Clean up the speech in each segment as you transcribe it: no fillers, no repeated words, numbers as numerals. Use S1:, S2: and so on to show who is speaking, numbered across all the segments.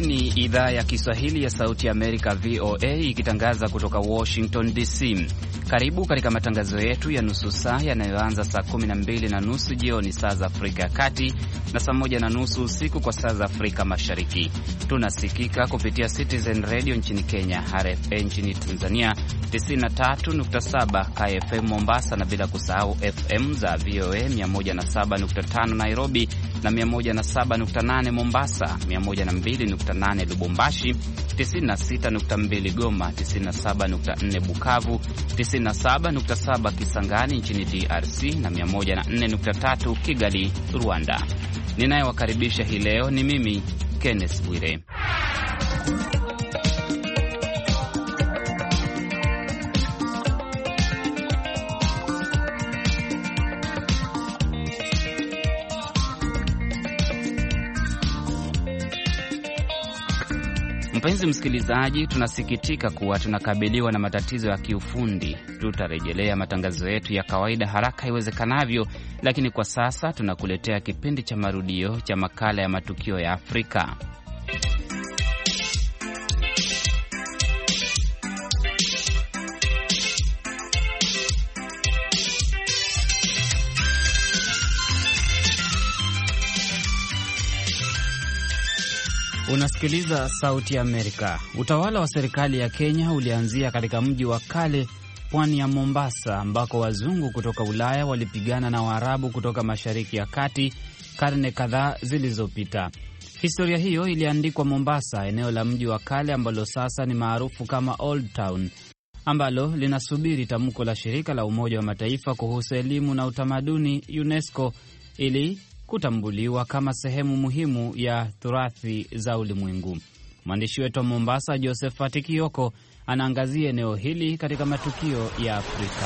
S1: ni idhaa ya Kiswahili ya Sauti ya Amerika, VOA, ikitangaza kutoka Washington DC. Karibu katika matangazo yetu ya nusu saa yanayoanza saa 12:30 jioni saa za Afrika ya Kati na saa 1:30 usiku kwa saa za Afrika Mashariki. Tunasikika kupitia Citizen Radio nchini Kenya, RFA nchini Tanzania, 93.7 KFM Mombasa, na bila kusahau FM za VOA 107.5 Nairobi na 107.8 Mombasa, 102.8 Lubumbashi, 96.2 Goma, 97.4 Bukavu, 97.7 Kisangani nchini DRC na 104.3 Kigali, Rwanda. Ninayewakaribisha hii leo ni mimi Kenneth Bwire. Mpenzi msikilizaji, tunasikitika kuwa tunakabiliwa na matatizo ya kiufundi. Tutarejelea matangazo yetu ya kawaida haraka iwezekanavyo, lakini kwa sasa tunakuletea kipindi cha marudio cha makala ya matukio ya Afrika. Unasikiliza Sauti ya Amerika. Utawala wa serikali ya Kenya ulianzia katika mji wa kale, pwani ya Mombasa, ambako wazungu kutoka Ulaya walipigana na Waarabu kutoka Mashariki ya Kati karne kadhaa zilizopita. Historia hiyo iliandikwa Mombasa, eneo la mji wa kale ambalo sasa ni maarufu kama Old Town, ambalo linasubiri tamko la shirika la Umoja wa Mataifa kuhusu elimu na utamaduni, UNESCO, ili kutambuliwa kama sehemu muhimu ya turathi za ulimwengu. Mwandishi wetu wa Mombasa, Josephat Kioko, anaangazia eneo hili katika matukio ya Afrika.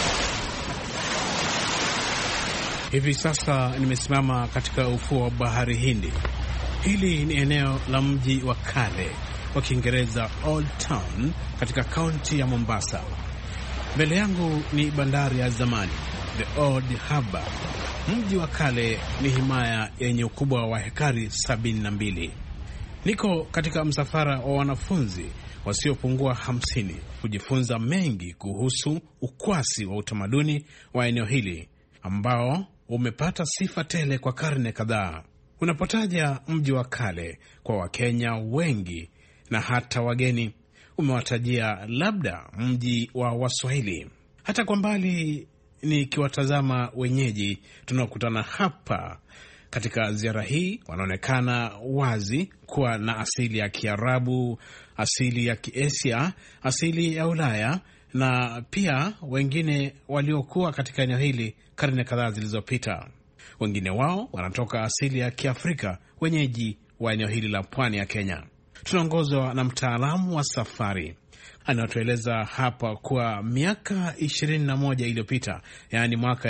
S2: Hivi sasa nimesimama katika ufuo wa bahari Hindi. Hili ni eneo la mji wa kale wa Kiingereza Old Town katika kaunti ya Mombasa. Mbele yangu ni bandari ya zamani, The Old Harbour. Mji wa kale ni himaya yenye ukubwa wa hekari 72. Niko katika msafara wa wanafunzi wasiopungua 50 kujifunza mengi kuhusu ukwasi wa utamaduni wa eneo hili ambao umepata sifa tele kwa karne kadhaa. Unapotaja mji wa kale kwa Wakenya wengi na hata wageni, umewatajia labda mji wa Waswahili. Hata kwa mbali nikiwatazama wenyeji tunaokutana hapa katika ziara hii, wanaonekana wazi kuwa na asili ya Kiarabu, asili ya Kiasia, asili ya Ulaya, na pia wengine waliokuwa katika eneo hili karne kadhaa zilizopita. Wengine wao wanatoka asili ya Kiafrika, wenyeji wa eneo hili la pwani ya Kenya. Tunaongozwa na mtaalamu wa safari anatueleza hapa kuwa miaka 21 iliyopita, yaani mwaka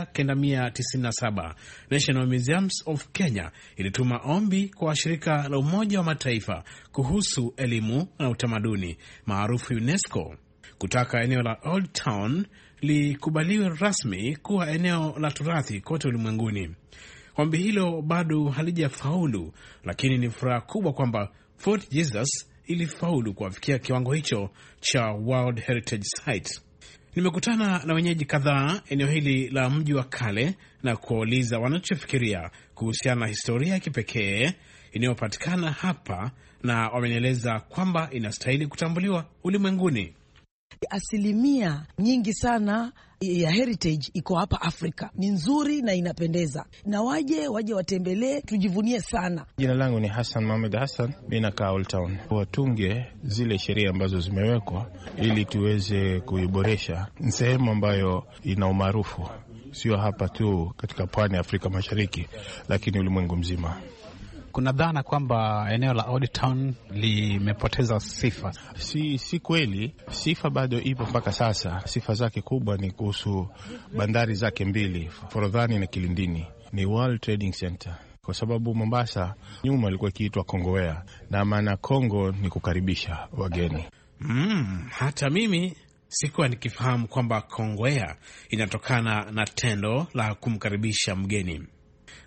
S2: 1997, National Museums of Kenya ilituma ombi kwa shirika la Umoja wa Mataifa kuhusu elimu na utamaduni maarufu UNESCO kutaka eneo la Old Town likubaliwe rasmi kuwa eneo la turathi kote ulimwenguni. Ombi hilo bado halijafaulu, lakini ni furaha kubwa kwamba Fort Jesus ilifaulu kufikia kiwango hicho cha World Heritage Site. Nimekutana na wenyeji kadhaa eneo hili la mji wa kale na kuwauliza wanachofikiria kuhusiana na historia ya kipekee inayopatikana hapa, na wamenieleza kwamba inastahili kutambuliwa ulimwenguni.
S3: Asilimia nyingi sana ya heritage iko hapa Afrika. Ni nzuri na inapendeza, na waje watembelee, tujivunie sana.
S4: Jina langu ni Hassan Mohamed Hassan, mimi nakaa Old Town. Watunge zile sheria ambazo zimewekwa ili tuweze kuiboresha. Ni sehemu ambayo ina umaarufu, sio hapa tu katika pwani ya Afrika Mashariki, lakini ulimwengu mzima.
S5: Kuna dhana kwamba eneo la Old Town limepoteza sifa.
S4: Si kweli, sifa bado ipo mpaka sasa. Sifa zake kubwa ni kuhusu bandari zake mbili, Forodhani na Kilindini. Ni World Trading Center. Kwa sababu Mombasa nyuma ilikuwa ikiitwa Kongowea, na maana Kongo ni kukaribisha wageni.
S2: Hata mimi sikuwa nikifahamu kwamba Kongowea inatokana na tendo la kumkaribisha mgeni.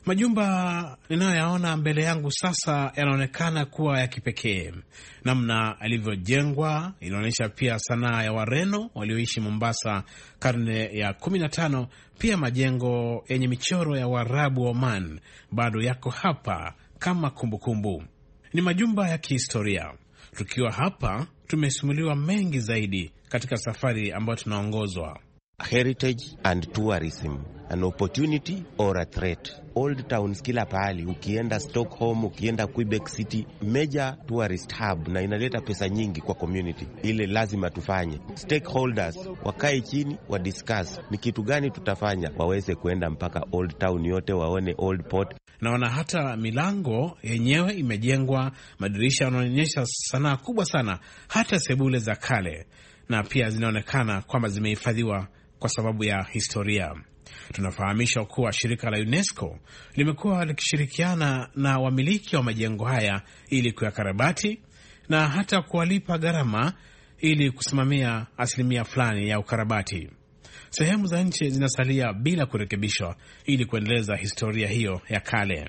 S2: Majumba ninayoyaona mbele yangu sasa yanaonekana kuwa ya kipekee. Namna alivyojengwa inaonyesha pia sanaa ya Wareno walioishi Mombasa karne ya 15. Pia majengo yenye michoro ya Waarabu wa Oman bado yako hapa kama kumbukumbu. Ni majumba ya kihistoria. Tukiwa hapa tumesimuliwa mengi zaidi katika safari ambayo tunaongozwa.
S6: Heritage and tourism, an opportunity or a threat. Old towns kila pahali, ukienda Stockholm, ukienda Quebec City, major tourist hub, na inaleta pesa nyingi kwa community. Ile lazima tufanye. Stakeholders wakae chini wa discuss ni kitu gani tutafanya, waweze kuenda mpaka old town yote waone old port.
S2: Naona hata milango yenyewe imejengwa, madirisha yanaonyesha sanaa kubwa sana, hata sebule za kale, na pia zinaonekana kwamba zimehifadhiwa kwa sababu ya historia. Tunafahamisha kuwa shirika la UNESCO limekuwa likishirikiana na wamiliki wa majengo haya ili kuyakarabati na hata kuwalipa gharama ili kusimamia asilimia fulani ya ukarabati. Sehemu za nchi zinasalia bila kurekebishwa ili kuendeleza historia hiyo ya kale.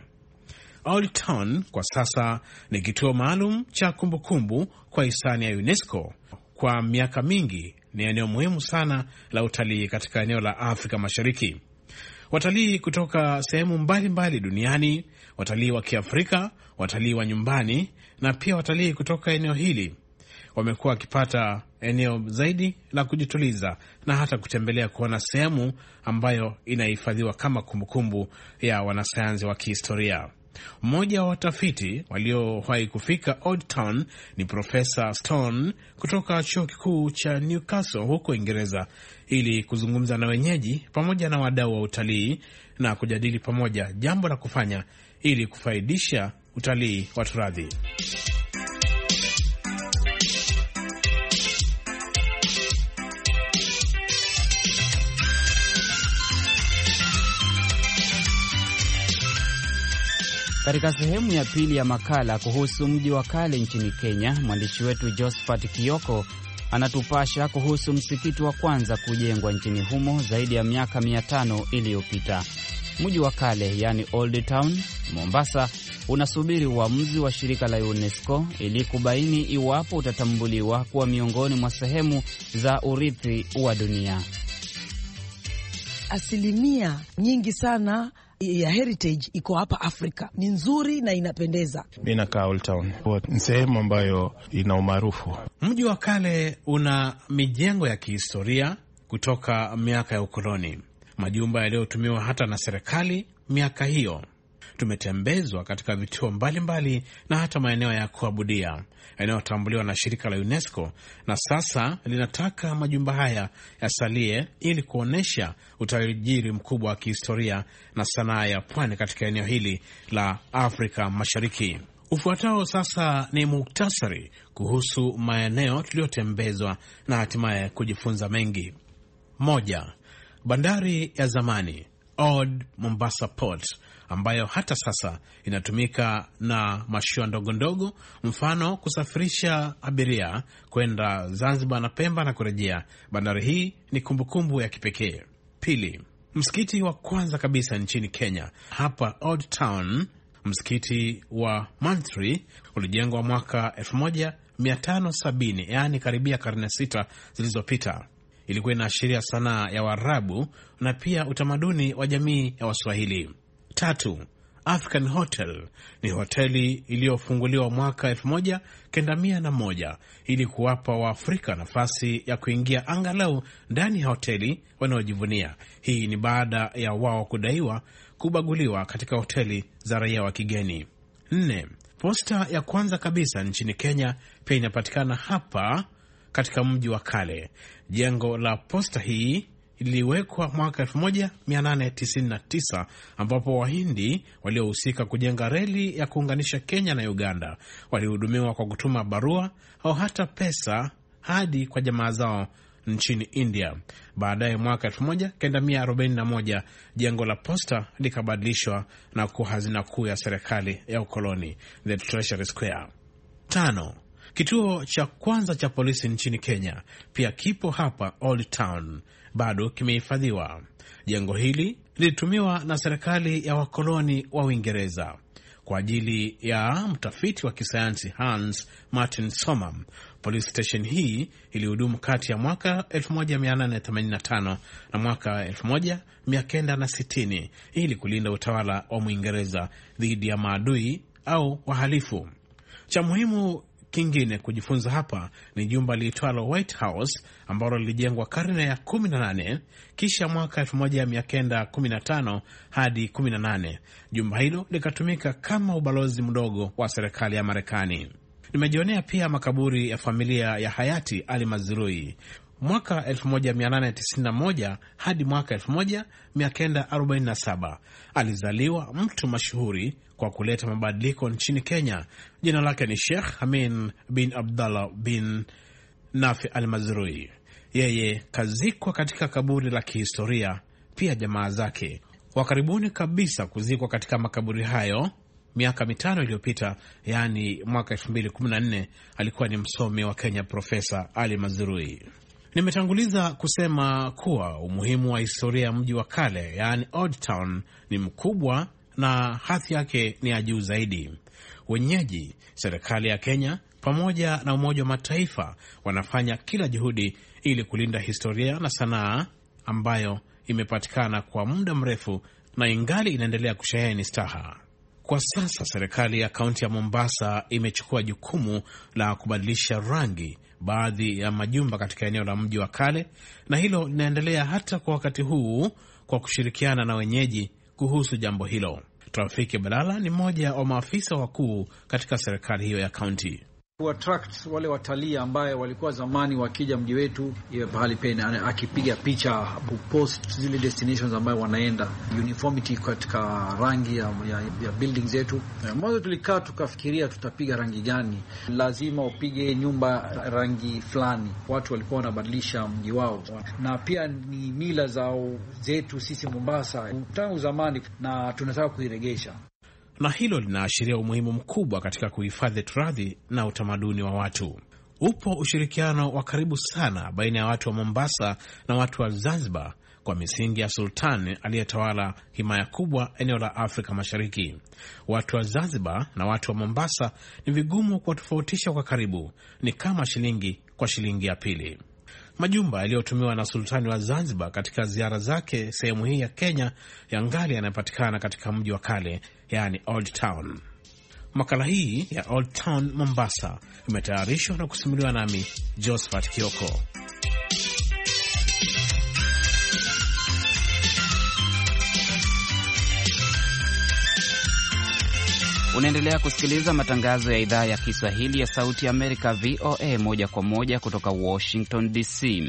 S2: Old Town kwa sasa ni kituo maalum cha kumbukumbu kwa hisani ya UNESCO. Kwa miaka mingi ni eneo muhimu sana la utalii katika eneo la Afrika Mashariki. Watalii kutoka sehemu mbalimbali duniani, watalii wa Kiafrika, watalii wa nyumbani na pia watalii kutoka eneo hili wamekuwa wakipata eneo zaidi la kujituliza na hata kutembelea kuona sehemu ambayo inahifadhiwa kama kumbukumbu ya wanasayansi wa kihistoria. Mmoja wa watafiti waliowahi kufika Old Town ni Profesa Stone kutoka chuo kikuu cha Newcastle huko Uingereza, ili kuzungumza na wenyeji pamoja na wadau wa utalii na kujadili pamoja jambo la kufanya ili kufaidisha utalii wa turathi.
S1: Katika sehemu ya pili ya makala kuhusu mji wa kale nchini Kenya, mwandishi wetu Josephat Kioko anatupasha kuhusu msikiti wa kwanza kujengwa nchini humo zaidi ya miaka 500 iliyopita. Mji wa kale, yani Old Town, Mombasa, unasubiri uamuzi wa shirika la UNESCO ili kubaini iwapo utatambuliwa kuwa miongoni mwa sehemu za urithi wa dunia.
S3: Asilimia nyingi sana ya heritage iko hapa Afrika. Ni nzuri na inapendeza.
S4: Mimi nakaa Old Town. Ni sehemu ambayo ina umaarufu.
S2: Mji wa kale una mijengo ya kihistoria kutoka miaka ya ukoloni, majumba yaliyotumiwa hata na serikali miaka hiyo. Tumetembezwa katika vituo mbalimbali na hata maeneo ya kuabudia yanayotambuliwa na shirika la UNESCO, na sasa linataka majumba haya yasalie ili kuonesha utajiri mkubwa wa kihistoria na sanaa ya pwani katika eneo hili la Afrika Mashariki. Ufuatao sasa ni muktasari kuhusu maeneo tuliyotembezwa na hatimaye kujifunza mengi. 1. Bandari ya zamani Old Mombasa Port, ambayo hata sasa inatumika na mashua ndogo ndogo, mfano kusafirisha abiria kwenda Zanzibar na Pemba na kurejea. Bandari hii ni kumbukumbu ya kipekee. 2. Msikiti wa kwanza kabisa nchini Kenya hapa Old Town, msikiti wa Mantri, ulijengwa mwaka 1570, yaani karibia karne 6 zilizopita. Ilikuwa inaashiria sanaa ya Waarabu na pia utamaduni wa jamii ya Waswahili. 3. African Hotel ni hoteli iliyofunguliwa mwaka 1901 ili kuwapa Waafrika nafasi ya kuingia angalau ndani ya hoteli wanaojivunia. Hii ni baada ya wao kudaiwa kubaguliwa katika hoteli za raia wa kigeni. 4. Posta ya kwanza kabisa nchini Kenya pia inapatikana hapa katika mji wa kale. Jengo la posta hii iliwekwa mwaka 1899 ambapo Wahindi waliohusika kujenga reli ya kuunganisha Kenya na Uganda walihudumiwa kwa kutuma barua au hata pesa hadi kwa jamaa zao nchini India. Baadaye mwaka 1941 jengo la posta likabadilishwa na kuwa hazina kuu ya serikali ya ukoloni, the Treasury Square. 5. Kituo cha kwanza cha polisi nchini Kenya pia kipo hapa Old Town, bado kimehifadhiwa. Jengo hili lilitumiwa na serikali ya wakoloni wa Uingereza kwa ajili ya mtafiti wa kisayansi Hans Martin Sommer. Police station hii ilihudumu kati ya mwaka 1885 na mwaka 1960 ili kulinda utawala wa Mwingereza dhidi ya maadui au wahalifu. Cha muhimu kingine kujifunza hapa ni jumba liitwalo White House ambalo lilijengwa karne ya 18 kisha mwaka 1915 hadi 18. Jumba hilo likatumika kama ubalozi mdogo wa serikali ya Marekani. Nimejionea pia makaburi ya familia ya hayati Ali Mazrui. Mwaka 1891 hadi mwaka 1947 alizaliwa mtu mashuhuri kwa kuleta mabadiliko nchini Kenya. Jina lake ni Sheikh Amin bin Abdallah bin Nafi al-Mazrui. Yeye kazikwa katika kaburi la kihistoria. Pia jamaa zake wa karibuni kabisa kuzikwa katika makaburi hayo miaka 5 iliyopita, yani mwaka 2014, alikuwa ni msomi wa Kenya Profesa Ali Mazrui. Nimetanguliza kusema kuwa umuhimu wa historia ya mji wa kale, yani Old Town, ni mkubwa na hadhi yake ni ya juu zaidi. Wenyeji, serikali ya Kenya pamoja na Umoja wa Mataifa wanafanya kila juhudi ili kulinda historia na sanaa ambayo imepatikana kwa muda mrefu na ingali inaendelea kusheheni staha. Kwa sasa serikali ya kaunti ya Mombasa imechukua jukumu la kubadilisha rangi baadhi ya majumba katika eneo la mji wa kale, na hilo linaendelea hata kwa wakati huu kwa kushirikiana na wenyeji kuhusu jambo hilo. Trafiki Balala ni mmoja wa maafisa wakuu katika serikali hiyo ya kaunti.
S7: Attract wale watalii ambaye walikuwa zamani wakija mji wetu, iwe pahali pena akipiga picha, post zile destinations ambayo wanaenda, uniformity katika rangi ya buildings zetu. Mwanzo tulikaa tukafikiria tutapiga rangi gani, lazima upige nyumba rangi fulani. Watu walikuwa wanabadilisha mji wao, na pia ni mila zetu sisi Mombasa tangu zamani, na tunataka kuiregesha.
S2: Na hilo linaashiria umuhimu mkubwa katika kuhifadhi turathi na utamaduni wa watu. Upo ushirikiano wa karibu sana baina ya watu wa Mombasa na watu wa Zanzibar kwa misingi ya sultani aliyetawala himaya kubwa eneo la Afrika Mashariki. Watu wa Zanzibar na watu wa Mombasa ni vigumu kuwatofautisha kwa karibu, ni kama shilingi kwa shilingi ya pili. Majumba yaliyotumiwa na sultani wa Zanzibar katika ziara zake sehemu hii ya Kenya yangali yanapatikana katika mji wa kale, yani Old Town. Makala hii ya Old Town Mombasa imetayarishwa na kusimuliwa nami Josephat Kioko.
S1: Unaendelea kusikiliza matangazo ya idhaa ya Kiswahili ya Sauti ya Amerika, VOA, moja kwa moja kutoka Washington DC.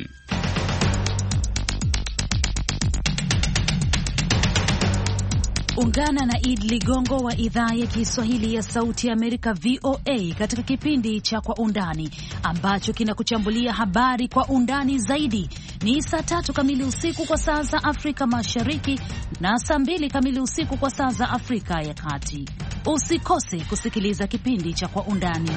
S8: Ungana na Id Ligongo wa idhaa ya Kiswahili ya Sauti ya Amerika, VOA, katika kipindi cha Kwa Undani ambacho kinakuchambulia habari kwa undani zaidi. Ni saa 3 kamili usiku kwa saa za Afrika Mashariki na saa 2 kamili usiku kwa saa za Afrika ya Kati. Usikose kusikiliza kipindi cha Kwa Undani.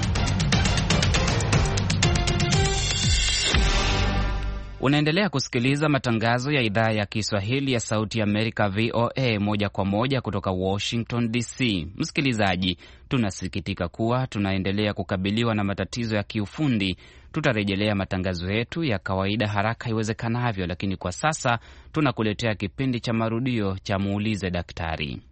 S1: Unaendelea kusikiliza matangazo ya idhaa ya Kiswahili ya Sauti ya Amerika, VOA, moja kwa moja kutoka Washington DC. Msikilizaji, tunasikitika kuwa tunaendelea kukabiliwa na matatizo ya kiufundi. Tutarejelea matangazo yetu ya kawaida haraka iwezekanavyo, lakini kwa sasa tunakuletea kipindi cha marudio cha Muulize Daktari.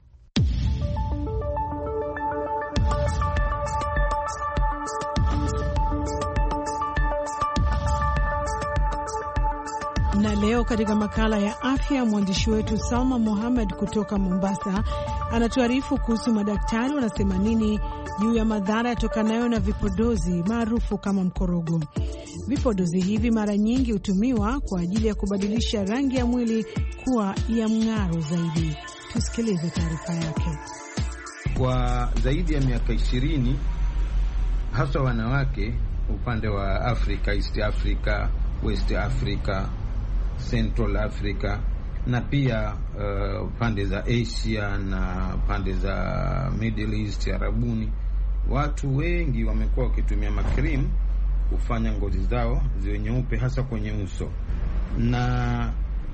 S9: Na leo katika makala ya afya, mwandishi wetu Salma Mohamed kutoka Mombasa anatuarifu kuhusu madaktari wanasema nini juu ya madhara yatokanayo na vipodozi maarufu kama mkorogo. Vipodozi hivi mara nyingi hutumiwa kwa ajili ya kubadilisha rangi ya mwili kuwa ya mng'aro zaidi. Tusikilize taarifa yake.
S10: Kwa zaidi ya miaka 20 hasa wanawake upande wa Afrika, East Africa, West Africa, Central Africa na pia pande za Asia na pande za Middle East, Arabuni, watu wengi wamekuwa wakitumia makrim kufanya ngozi zao ziwe nyeupe hasa kwenye uso. Na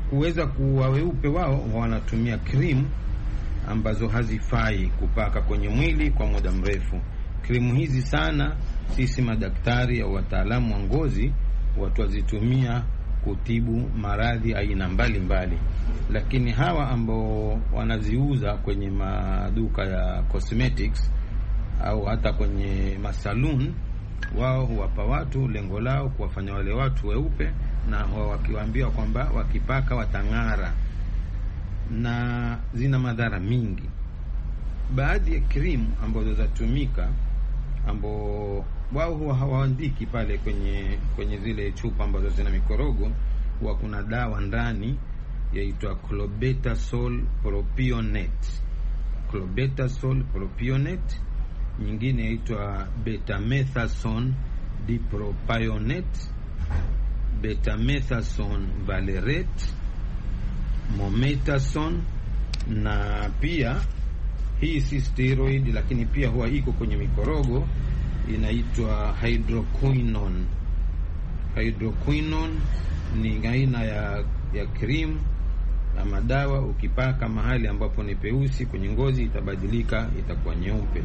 S10: kuweza kuwa weupe, wao wanatumia cream ambazo hazifai kupaka kwenye mwili kwa muda mrefu. Krimu hizi sana sisi madaktari au wataalamu wa ngozi watu wazitumia kutibu maradhi aina mbalimbali, lakini hawa ambao wanaziuza kwenye maduka ya cosmetics au hata kwenye masaluni, wao huwapa watu, lengo lao kuwafanya wale watu weupe, na wakiwaambia kwamba wakipaka watang'ara, na zina madhara mingi. Baadhi ya krimu ambazo zatumika ambao wao huwa hawaandiki pale kwenye zile chupa ambazo zina mikorogo, huwa kuna dawa ndani yaitwa clobetasol propionate. Clobetasol propionate, nyingine yaitwa betamethasone dipropionate, betamethasone valerate, mometasone, na pia hii si steroid lakini pia huwa iko kwenye mikorogo, inaitwa hydroquinone. Hydroquinone ni aina ya cream ama dawa, ukipaka mahali ambapo ni peusi kwenye ngozi itabadilika, itakuwa nyeupe.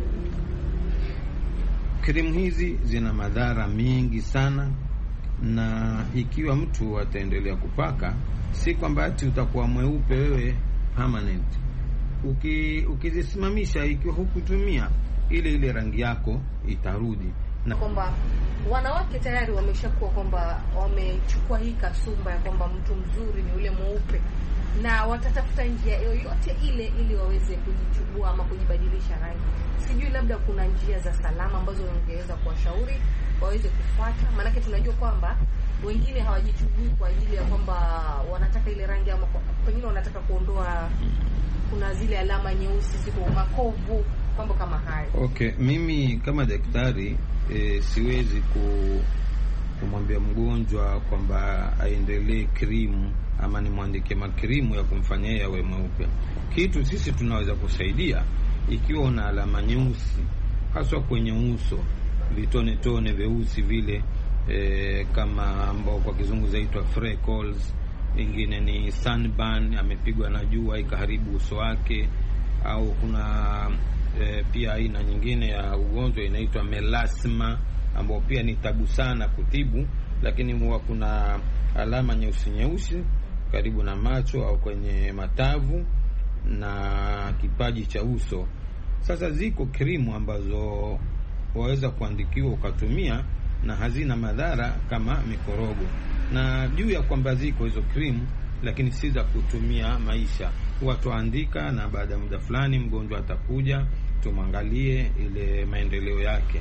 S10: Cream hizi zina madhara mengi sana, na ikiwa mtu ataendelea kupaka, si kwamba ati utakuwa mweupe wewe permanent. Ukizisimamisha, ikiwa hukutumia, ile rangi yako itarudi.
S11: Na kwamba wanawake tayari wameshakuwa kwamba wamechukua hii kasumba ya kwamba mtu mzuri ni ule mweupe, na watatafuta njia yoyote ile ili waweze kujichubua ama kujibadilisha rangi. Sijui labda kuna njia za salama ambazo ungeweza kuwashauri waweze kufuata, maana tunajua kwamba wengine hawajichubui kwa ajili ya kwamba wanataka ile rangi, ama pengine wanataka kuondoa, kuna zile alama nyeusi ziko makovu, mambo kama hayo.
S10: Okay, mimi kama daktari siwezi kumwambia mgonjwa kwamba aendelee krimu ama nimwandike makrimu ya kumfanya yeye awe mweupe. Kitu sisi tunaweza kusaidia, ikiwa una alama nyeusi haswa kwenye uso, vitone tone vyeusi vile, kama ambao kwa kizungu zaitwa freckles, ingine ni sunburn, amepigwa na jua ikaharibu uso wake, au kuna pia aina nyingine ya ugonjwa inaitwa melasma, ambao pia ni tabu sana kutibu, lakini huwa kuna alama nyeusi karibu na macho au kwenye matavu na kipaji cha uso. Sasa ziko krimu ambazo waweza kuandikiwa ukatumia na hazina madhara kama mikorogo, na juu ya kwamba ziko hizo krimu, lakini si za kutumia maisha. Watu andika, na baada ya muda fulani mgonjwa atakuja tumwangalie ile maendeleo yake.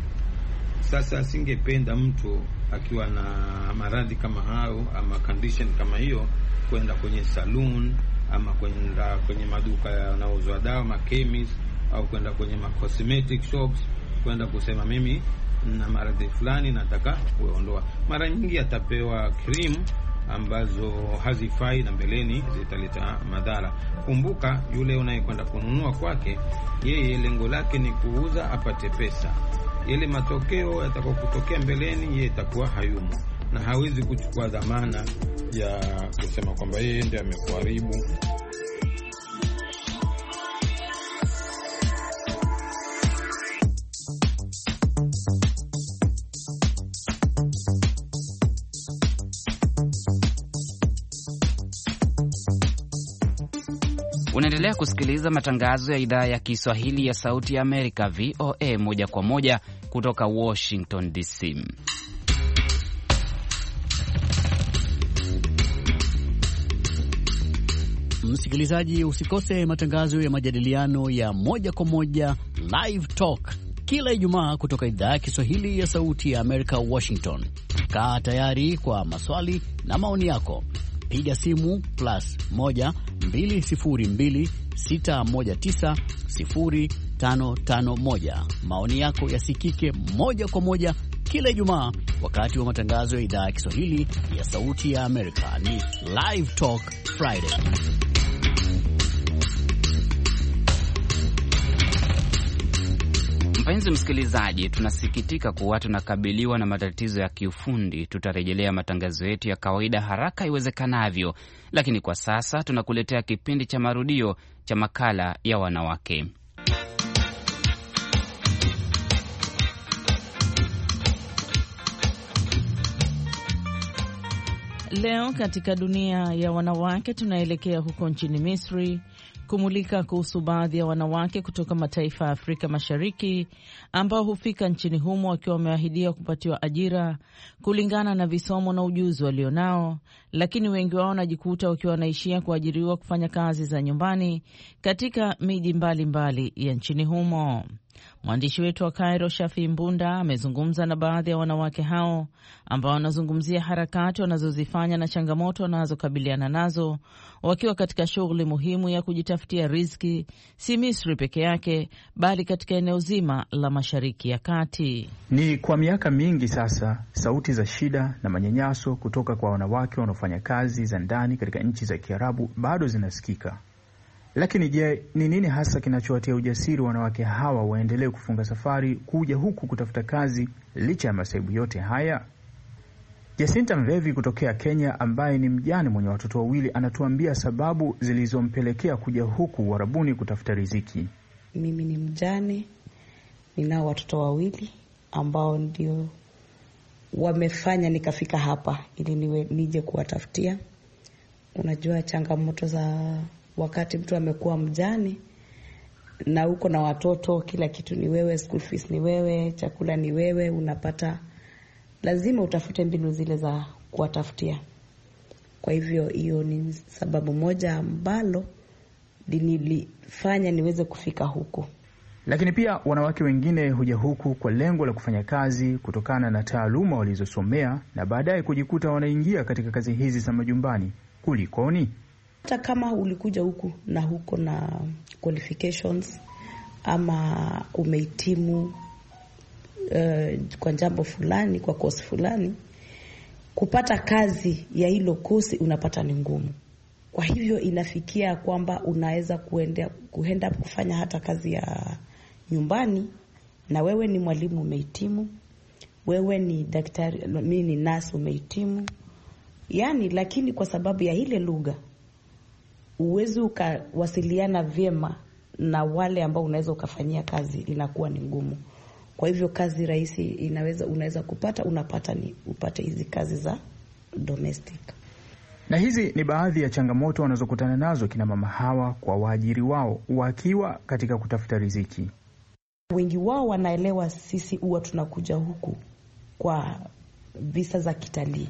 S10: Sasa singependa mtu akiwa na maradhi kama hayo ama condition kama hiyo kwenda kwenye saloon ama kwenda kwenye maduka yanayouzwa dawa, ma chemist, au kwenda kwenye ma cosmetic shops kwenda kusema mimi na maradhi fulani nataka kuondoa. Mara nyingi atapewa cream ambazo hazifai na mbeleni zitaleta madhara. Kumbuka, yule unayekwenda kununua kwake, yeye lengo lake ni kuuza apate pesa. Ile matokeo yatakao kutokea mbeleni, yeye itakuwa hayumo, na hawezi kuchukua dhamana ya kusema kwamba yeye ndiye amekuharibu.
S1: Unaendelea kusikiliza matangazo ya idhaa ya Kiswahili ya Sauti ya Amerika, VOA, moja kwa moja kutoka Washington DC.
S12: Msikilizaji, usikose matangazo ya majadiliano ya moja kwa moja, Live Talk, kila Ijumaa kutoka idhaa ya Kiswahili ya Sauti ya Amerika, Washington. Kaa tayari kwa maswali na maoni yako. Piga simu +1 202 619 0551. Maoni yako yasikike moja kwa moja kila Ijumaa wakati wa matangazo ya idhaa ya Kiswahili ya Sauti ya Amerika. Ni Live Talk Friday.
S1: Mpenzi msikilizaji, tunasikitika kuwa tunakabiliwa na matatizo ya kiufundi. Tutarejelea matangazo yetu ya kawaida haraka iwezekanavyo, lakini kwa sasa tunakuletea kipindi cha marudio cha makala ya wanawake.
S13: Leo katika dunia ya wanawake tunaelekea huko nchini Misri kumulika kuhusu baadhi ya wanawake kutoka mataifa ya Afrika Mashariki ambao hufika nchini humo wakiwa wameahidiwa kupatiwa ajira kulingana na visomo na ujuzi walionao, lakini wengi wao wanajikuta wakiwa wanaishia kuajiriwa kufanya kazi za nyumbani katika miji mbalimbali ya nchini humo. Mwandishi wetu wa Cairo, Shafi Mbunda, amezungumza na baadhi ya wanawake hao ambao wanazungumzia harakati wanazozifanya na changamoto wanazokabiliana nazo wakiwa katika shughuli muhimu ya kujitafutia riziki, si Misri peke yake, bali katika eneo zima la Mashariki ya Kati.
S14: Ni kwa miaka mingi sasa, sauti za shida na manyanyaso kutoka kwa wanawake wanaofanya kazi za ndani katika nchi za Kiarabu bado zinasikika. Lakini je, ni nini hasa kinachowatia ujasiri wanawake hawa waendelee kufunga safari kuja huku kutafuta kazi licha ya masaibu yote haya? Jacinta Mvevi kutokea Kenya, ambaye ni mjane mwenye watoto wawili, anatuambia sababu zilizompelekea kuja huku Uarabuni kutafuta riziki.
S15: Mimi ni mjane, ninao watoto wawili ambao ndio wamefanya nikafika hapa ili nije kuwatafutia. Unajua changamoto za wakati mtu amekuwa mjane na uko na watoto, kila kitu ni wewe, school fees ni wewe, chakula ni wewe, unapata lazima utafute mbinu zile za kuwatafutia. Kwa hivyo hiyo ni sababu moja ambalo nilifanya niweze kufika huku.
S14: Lakini pia wanawake wengine huja huku kwa lengo la kufanya kazi kutokana na taaluma walizosomea na baadaye kujikuta wanaingia katika kazi hizi za majumbani. Kulikoni?
S15: Hata kama ulikuja huku na huko na qualifications ama umehitimu kwa jambo fulani, kwa course fulani, kupata kazi ya hilo kosi unapata ni ngumu. Kwa hivyo inafikia kwamba unaweza kuenda kufanya hata kazi ya nyumbani, na wewe ni mwalimu umehitimu, wewe ni daktari, mimi ni nurse umehitimu, lakini kwa sababu ya ile lugha uwezo ukawasiliana vyema na wale ambao unaweza ukafanyia kazi, inakuwa ni ngumu. Kwa hivyo kazi rahisi unaweza unapata ni upate hizi kazi za domestic.
S14: Na hizi ni baadhi ya changamoto wanazokutana nazo kina mama hawa kwa waajiri wao wakiwa katika kutafuta riziki.
S15: Wengi wao wanaelewa sisi huwa tunakuja huku kwa visa za kitalii,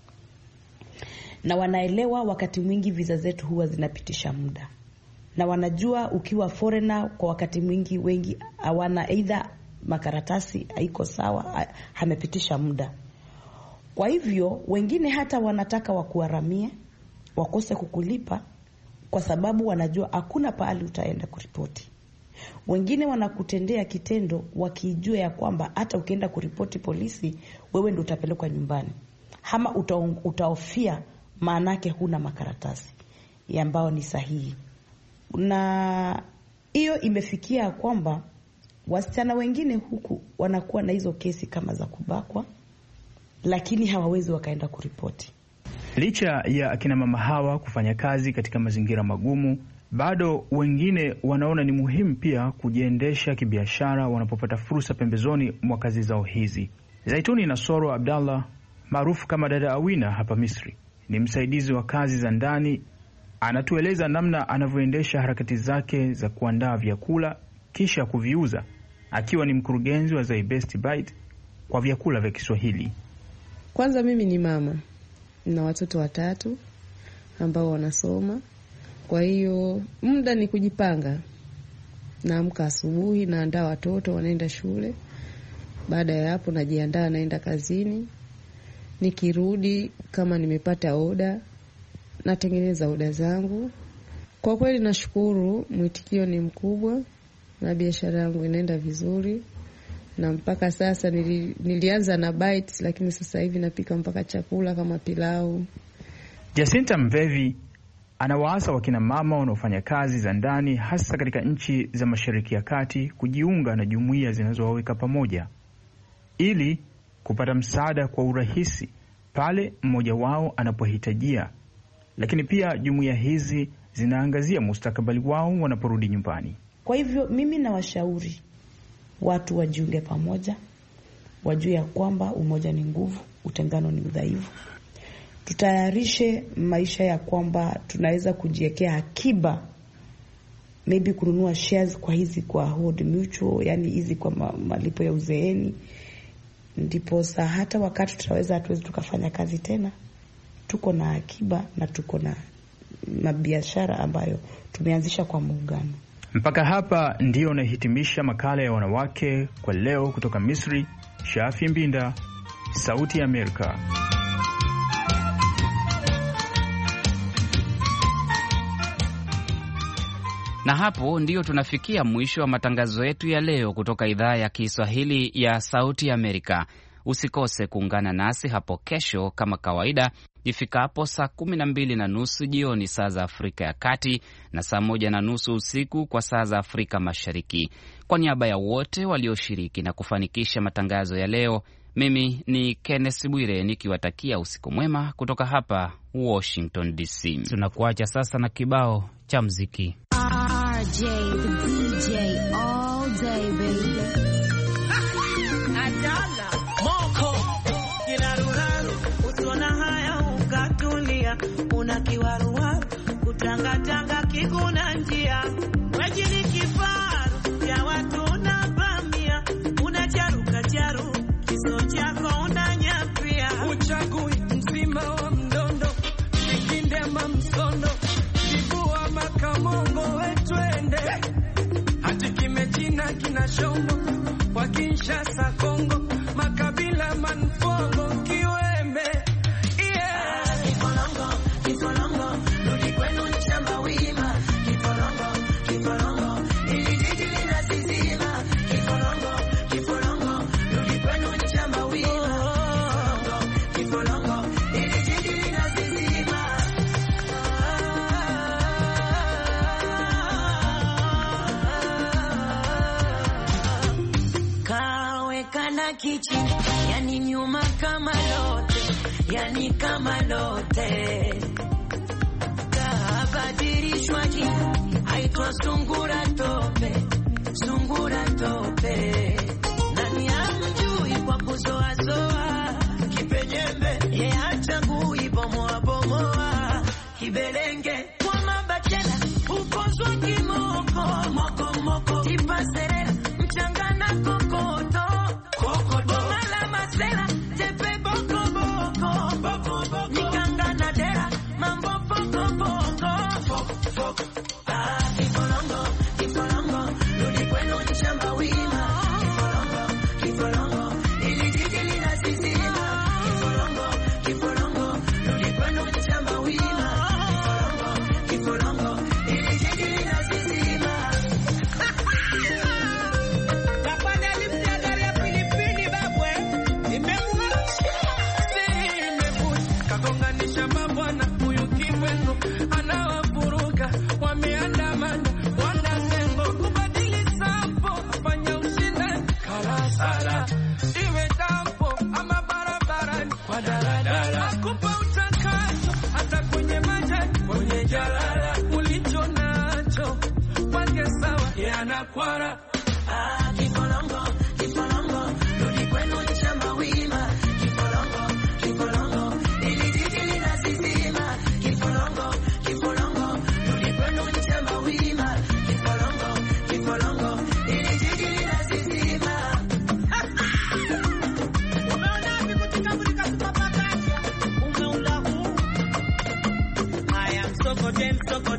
S15: na wanaelewa wakati mwingi visa zetu huwa zinapitisha muda, na wanajua ukiwa foreigner kwa wakati mwingi wengi hawana either makaratasi haiko sawa, hamepitisha muda. Kwa hivyo wengine hata wanataka wakuharamie, wakose kukulipa kwa sababu wanajua hakuna pahali utaenda kuripoti. Wengine wanakutendea kitendo wakijua ya kwamba hata ukienda kuripoti polisi wewe ndio utapelekwa nyumbani, ama utaofia maanake huna makaratasi ambao ni sahihi. Na hiyo imefikia kwamba wasichana wengine huku wanakuwa na hizo kesi kama za kubakwa, lakini hawawezi wakaenda kuripoti.
S14: Licha ya akina mama hawa kufanya kazi katika mazingira magumu, bado wengine wanaona ni muhimu pia kujiendesha kibiashara wanapopata fursa pembezoni mwa kazi zao hizi. Zaituni Nasoro Abdallah, maarufu kama Dada Awina hapa Misri, ni msaidizi wa kazi za ndani. Anatueleza namna anavyoendesha harakati zake za kuandaa vyakula kisha kuviuza, akiwa ni mkurugenzi wa The Best Bite kwa vyakula vya Kiswahili.
S16: Kwanza mimi ni mama na watoto 3 ambao wanasoma. Kwa hiyo muda ni kujipanga. Naamka asubuhi, naandaa watoto wanaenda shule. Baada ya hapo najiandaa naenda kazini. Nikirudi kama nimepata oda, natengeneza oda zangu. Kwa kweli nashukuru, mwitikio ni mkubwa na biashara yangu inaenda vizuri. Na mpaka sasa nilianza na bites, lakini sasa hivi napika mpaka chakula kama pilau.
S14: Jacinta Mvevi Anawaasa wakina mama wanaofanya kazi za ndani hasa katika nchi za Mashariki ya Kati kujiunga na jumuiya zinazowaweka pamoja ili kupata msaada kwa urahisi pale mmoja wao anapohitajia. Lakini pia jumuiya hizi zinaangazia mustakabali wao wanaporudi nyumbani.
S15: Kwa hivyo mimi nawashauri watu wajiunge pamoja, wajue ya kwamba umoja ni nguvu, utengano ni udhaifu. Tutayarishe maisha ya kwamba tunaweza kujiwekea akiba, maybe kununua shares kwa Old Mutual, yani hizi kwa malipo ya uzeeni, ndipo hata wakati hatuwezi tukafanya kazi tena, tuko na akiba na tuko na mabiashara ambayo tumeanzisha kwa muungano.
S14: Mpaka hapa ndio nahitimisha makala ya wanawake kwa leo kutoka Misri. Shafi Mbinda, Sauti ya Amerika.
S1: Na hapo ndio tunafikia mwisho wa matangazo yetu ya leo kutoka idhaa ya Kiswahili ya Sauti ya Amerika. Usikose kuungana nasi hapo kesho kama kawaida ifikapo saa 12:30 jioni saa za Afrika ya Kati na saa 1:30 usiku kwa saa za Afrika Mashariki. Kwa niaba ya wote walioshiriki na kufanikisha matangazo ya leo, mimi ni Kenneth Bwire nikiwatakia usiku mwema kutoka hapa Washington DC. Tunakuacha sasa na kibao cha muziki.
S17: RJ, the DJ, all day, baby.
S18: Adala, moko, kiraruharu, usona haya ukatulia, unakiwaruharu, kutangatanga kiguna njia, wajini kifaru, ya watu unabamia, unacharuka charu, kiso chako unanyapia. Uchagui mzima wa mdondo, nikindema msondo, kibua makamongo wetwende, hati kimejina kina shombo, wa Kinshasa Kongo, makabila manfongo kiwembe. Yeah. Kifolongo, kifolongo, rudi kwenu nchamba wima. Kifolongo, kifolongo, ili jiji linasizima. Kifolongo, kifolongo, rudi kwenu nchamba wima. Kifolongo, kifolongo, ili jiji linasizima. Kana kichi, yani nyuma kama lote, yani kama lote. Kabadirishwa jina, haitwa sungura tope, sungura tope. Nani amjui kwa kuzoazoa, kipejembe, ye hachagui bomoa bomoa. Kibelenge, kwa mabachela, ukozwa kimoko, moko moko. Tipaserera, mchangana kokoto. Kwara. Kifolongo, kifolongo, rudi kwenu nchamba wima. Kifolongo, kifolongo, ili jiji linasizima. Kifolongo, kifolongo, rudi kwenu nchamba wima. Kifolongo, kifolongo, ili jiji linasizima. Umeona vipi kutikabulika supapakacha? Umeula huu. I am so good,